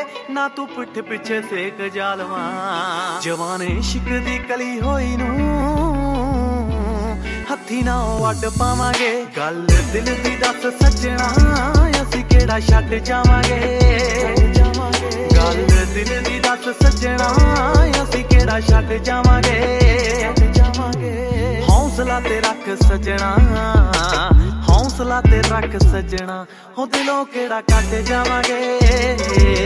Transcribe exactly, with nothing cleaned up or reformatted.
ना तू पिठ पिछे सेक जालवा जवान इश्क दी कली होई नू हथी ना वड पावांगे गल दिल दी दस सजना असीं केड़ा छड्ड जावांगे गल दिल दी दस सजना असीं केड़ा छड्ड जावांगे हौसला ते रख सजना हौसला ते रख सजना हो दिलों केड़ा कट जावांगे।